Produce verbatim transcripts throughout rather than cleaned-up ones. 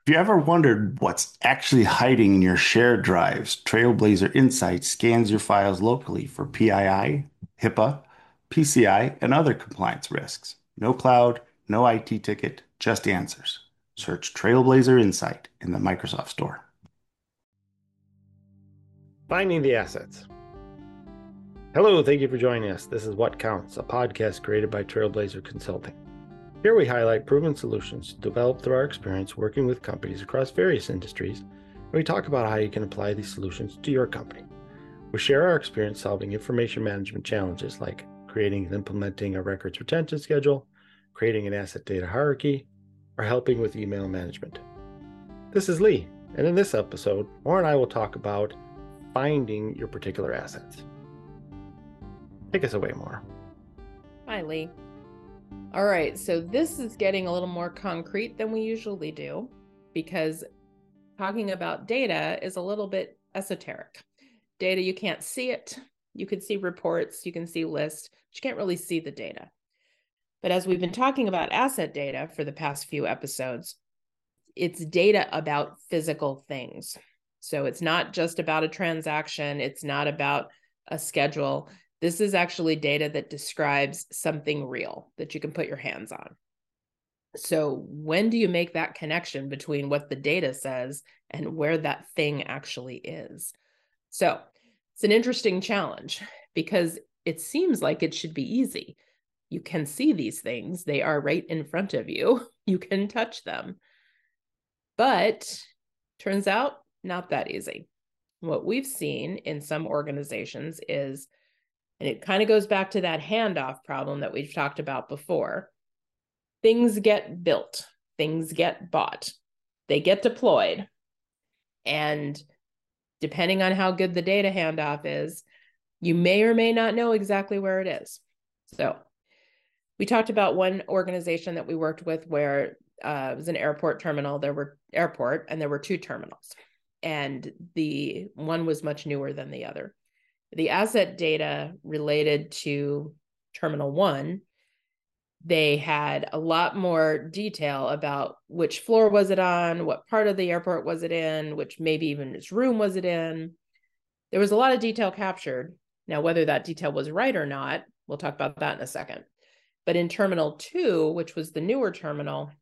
Have you ever wondered what's actually hiding in your shared drives? Trailblazer Insights scans your files locally for P I I, HIPAA, P C I, and other compliance risks. No cloud, no I T ticket, just answers. Search Trailblazer Insight in the Microsoft Store. Finding the assets. Hello, thank you for joining us. This is What Counts, a podcast created by Trailblazer Consulting. Here we highlight proven solutions developed through our experience working with companies across various industries, and we talk about how you can apply these solutions to your company. We share our experience solving information management challenges like creating and implementing a records retention schedule, creating an asset data hierarchy, or helping with email management. This is Lee, and in this episode, Maura and I will talk about finding your particular assets. Take us away, Maura. Hi, Lee. All right, so this is getting a little more concrete than we usually do because talking about data is a little bit esoteric. Data, you can't see it. You can see reports, you can see lists, but you can't really see the data. But as we've been talking about asset data for the past few episodes, it's data about physical things. So it's not just about a transaction, it's not about a schedule. This is actually data that describes something real that you can put your hands on. So when do you make that connection between what the data says and where that thing actually is? So it's an interesting challenge because it seems like it should be easy. You can see these things. They are right in front of you. You can touch them. But turns out not that easy. What we've seen in some organizations is, and it kind of goes back to that handoff problem that we've talked about before. Things get built, things get bought, they get deployed. And depending on how good the data handoff is, you may or may not know exactly where it is. So we talked about one organization that we worked with where uh, it was an airport terminal. There were airport and there were two terminals. And the one was much newer than the other. The asset data related to Terminal One, they had a lot more detail about which floor was it on, what part of the airport was it in, which maybe even which room was it in. There was a lot of detail captured. Now, whether that detail was right or not, we'll talk about that in a second. But in Terminal Two, which was the newer terminal,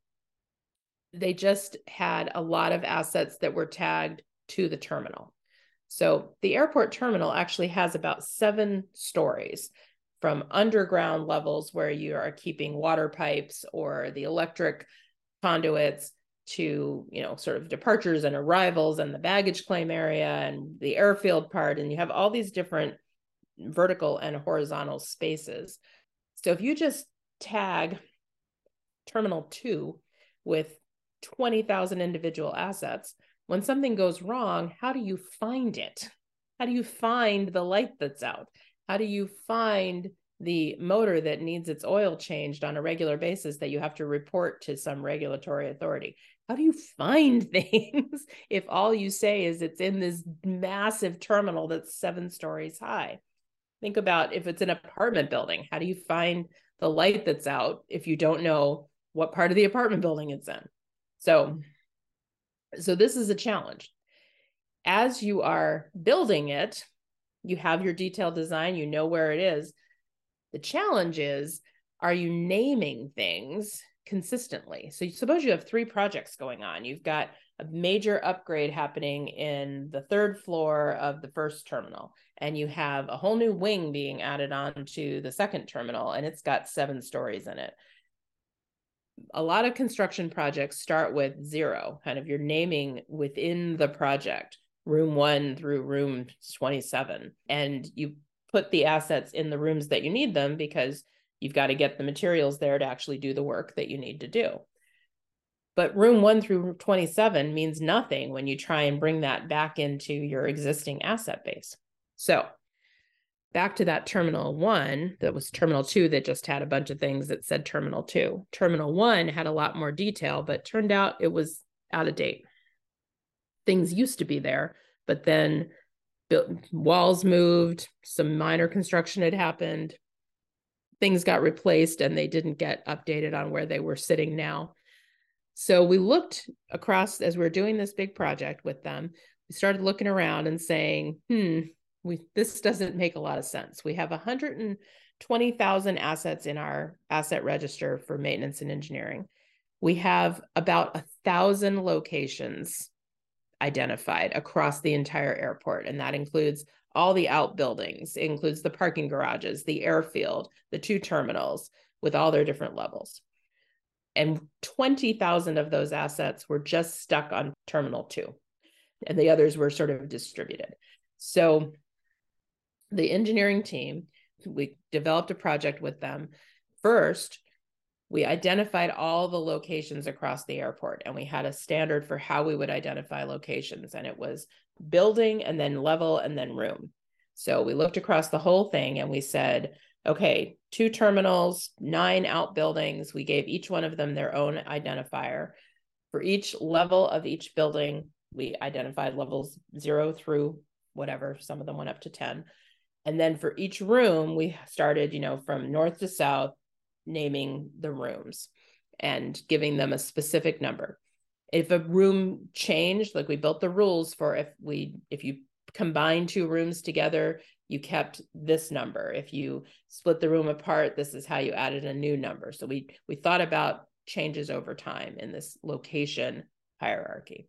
they just had a lot of assets that were tagged to the terminal. So the airport terminal actually has about seven stories, from underground levels where you are keeping water pipes or the electric conduits to, you know, sort of departures and arrivals and the baggage claim area and the airfield part. And you have all these different vertical and horizontal spaces. So if you just tag Terminal Two with twenty thousand individual assets, when something goes wrong, how do you find it? How do you find the light that's out? How do you find the motor that needs its oil changed on a regular basis that you have to report to some regulatory authority? How do you find things if all you say is it's in this massive terminal that's seven stories high? Think about if it's an apartment building. How do you find the light that's out if you don't know what part of the apartment building it's in? So So this is a challenge. As you are building it, you have your detailed design, you know where it is. The challenge is, are you naming things consistently? So suppose you have three projects going on. You've got a major upgrade happening in the third floor of the first terminal, and you have a whole new wing being added on to the second terminal, and it's got seven stories in it. A lot of construction projects start with zero, kind of you're naming within the project, room one through room twenty-seven. And you put the assets in the rooms that you need them because you've got to get the materials there to actually do the work that you need to do. But room one through twenty-seven means nothing when you try and bring that back into your existing asset base. So back to that Terminal One, that was Terminal Two that just had a bunch of things that said Terminal Two. Terminal One had a lot more detail, but turned out it was out of date. Things used to be there, but then built, walls moved, some minor construction had happened, things got replaced, and they didn't get updated on where they were sitting now. So we looked across as we were doing this big project with them. We started looking around and saying, hmm, we this doesn't make a lot of sense. We have one hundred twenty thousand assets in our asset register for maintenance and engineering. We have about a thousand locations identified across the entire airport, and that includes all the outbuildings. It includes the parking garages, the airfield, the two terminals with all their different levels. And twenty thousand of those assets were just stuck on Terminal two, and the others were sort of distributed. So the engineering team, we developed a project with them. First, we identified all the locations across the airport, and we had a standard for how we would identify locations, and it was building and then level and then room. So we looked across the whole thing and we said, okay, two terminals, nine outbuildings. We gave each one of them their own identifier. For each level of each building, we identified levels zero through whatever. Some of them went up to ten. And then for each room, we started, you know, from north to south, naming the rooms and giving them a specific number. If a room changed, like we built the rules for if we if you combine two rooms together, you kept this number. If you split the room apart, this is how you added a new number. So we we thought about changes over time in this location hierarchy.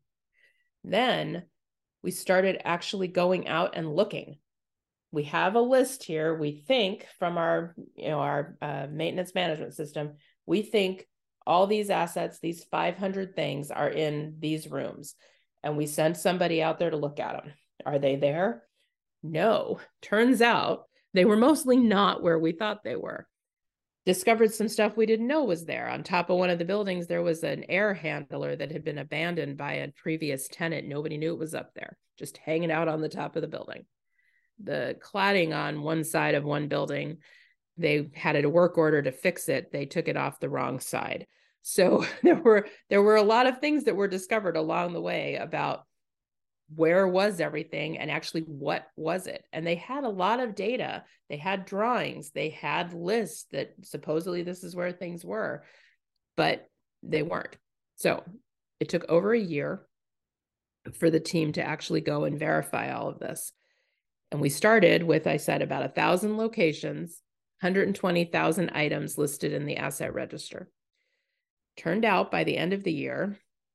Then we started actually going out and looking. We have a list here. We think from our, you know, our uh, maintenance management system, we think all these assets, these five hundred things are in these rooms. And we sent somebody out there to look at them. Are they there? No. Turns out they were mostly not where we thought they were. Discovered some stuff we didn't know was there. On top of one of the buildings, there was an air handler that had been abandoned by a previous tenant. Nobody knew it was up there, just hanging out on the top of the building. The cladding on one side of one building, they had a work order to fix it. They took it off the wrong side. So there were there were a lot of things that were discovered along the way about where was everything and actually what was it. And they had a lot of data. They had drawings. They had lists that supposedly this is where things were, but they weren't. So it took over a year for the team to actually go and verify all of this. And we started with, I said, about a thousand locations, one hundred twenty thousand items listed in the asset register. Turned out by the end of the year,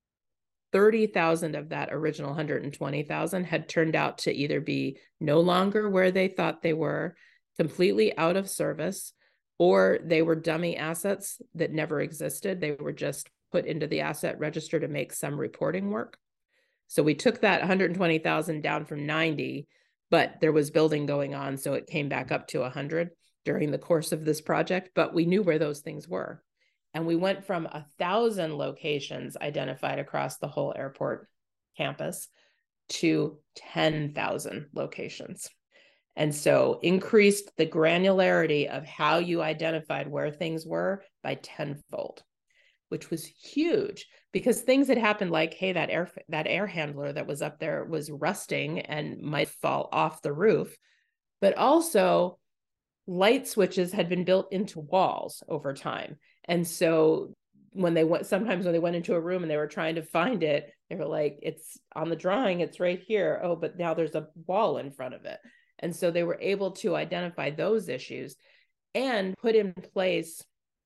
thirty thousand of that original one hundred twenty thousand had turned out to either be no longer where they thought they were, completely out of service, or they were dummy assets that never existed. They were just put into the asset register to make some reporting work. So we took that one hundred twenty thousand down from ninety, but there was building going on, so it came back up to one hundred during the course of this project, but we knew where those things were. And we went from one thousand locations identified across the whole airport campus to ten thousand locations. And so increased the granularity of how you identified where things were by tenfold, which was huge because things had happened like, hey, that air, that air handler that was up there was rusting and might fall off the roof, but also light switches had been built into walls over time. And so when they went, sometimes when they went into a room and they were trying to find it, they were like, it's on the drawing, it's right here. Oh, but now there's a wall in front of it. And so they were able to identify those issues and put in place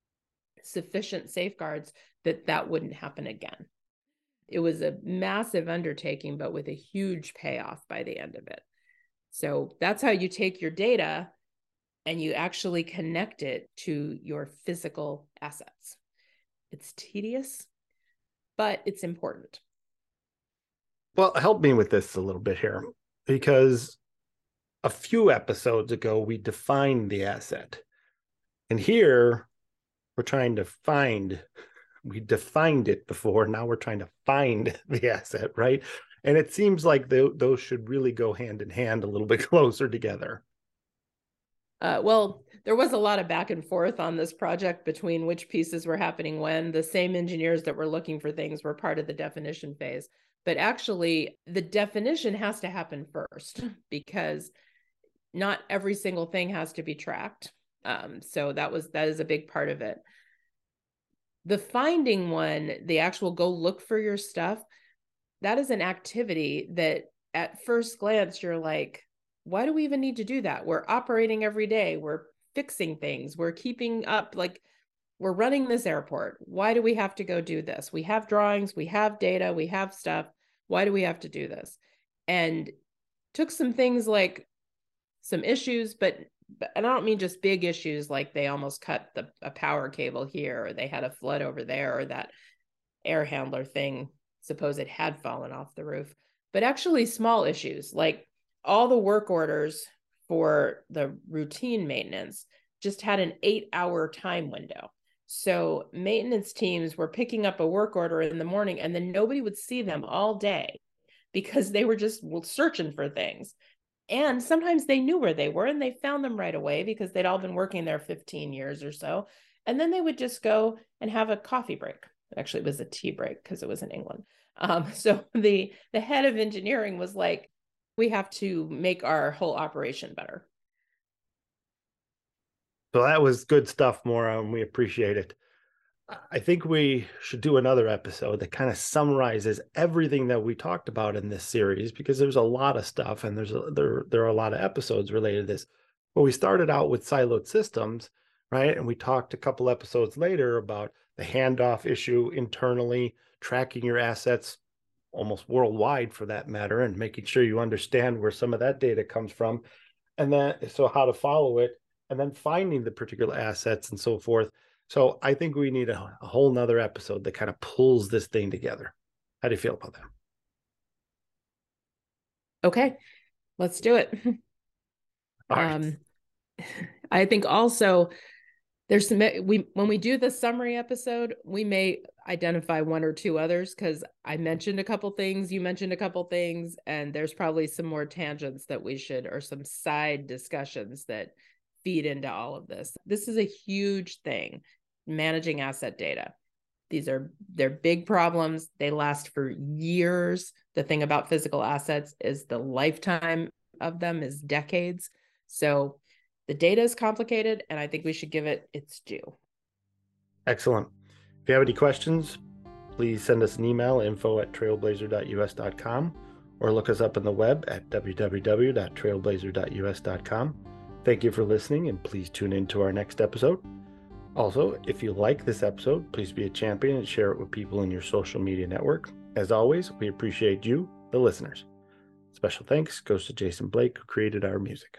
sufficient safeguards that that wouldn't happen again. It was a massive undertaking, but with a huge payoff by the end of it. So that's how you take your data and you actually connect it to your physical assets. It's tedious, but it's important. Well, help me with this a little bit here, because a few episodes ago, we defined the asset. And here, we're trying to find, we defined it before, now we're trying to find the asset, right? And it seems like th- those should really go hand in hand a little bit closer together. Uh, well, there was a lot of back and forth on this project between which pieces were happening when. The same engineers that were looking for things were part of the definition phase. But actually, the definition has to happen first because not every single thing has to be tracked. Um, so that was that is a big part of it. The finding one, the actual go look for your stuff, that is an activity that at first glance, you're like, why do we even need to do that? We're operating every day. We're fixing things. We're keeping up. Like, we're running this airport. Why do we have to go do this? We have drawings, we have data, we have stuff. Why do we have to do this? And took some things like some issues, but, but and I don't mean just big issues like they almost cut the a power cable here, or they had a flood over there, or that air handler thing, suppose it had fallen off the roof, but actually small issues like all the work orders for the routine maintenance just had an eight hour time window. So maintenance teams were picking up a work order in the morning and then nobody would see them all day because they were just searching for things. And sometimes they knew where they were and they found them right away because they'd all been working there fifteen years or so. And then they would just go and have a coffee break. Actually, it was a tea break because it was in England. Um, so the, the head of engineering was like, we have to make our whole operation better. So that was good stuff, Maura, and we appreciate it. I think we should do another episode that kind of summarizes everything that we talked about in this series, because there's a lot of stuff and there's a, there, there are a lot of episodes related to this. But we started out with siloed systems, right? And we talked a couple episodes later about the handoff issue internally, tracking your assets almost worldwide for that matter, and making sure you understand where some of that data comes from. And then, so how to follow it, and then finding the particular assets and so forth. So I think we need a, a whole nother episode that kind of pulls this thing together. How do you feel about that? Okay, let's do it. All right. Um, I think also there's some, we, when we do the summary episode, we may identify one or two others because I mentioned a couple things, you mentioned a couple things, and there's probably some more tangents that we should, or some side discussions that feed into all of this. This is a huge thing, managing asset data. These are, they're big problems. They last for years. The thing about physical assets is the lifetime of them is decades. So the data is complicated, and I think we should give it its due. Excellent. If you have any questions, please send us an email, info at trailblazer dot u s dot com, or look us up on the web at w w w dot trailblazer dot u s dot com. Thank you for listening, and please tune in to our next episode. Also, if you like this episode, please be a champion and share it with people in your social media network. As always, we appreciate you, the listeners. Special thanks goes to Jason Blake, who created our music.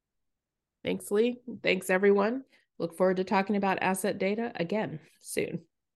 Thanks, Lee. Thanks, everyone. Look forward to talking about asset data again soon.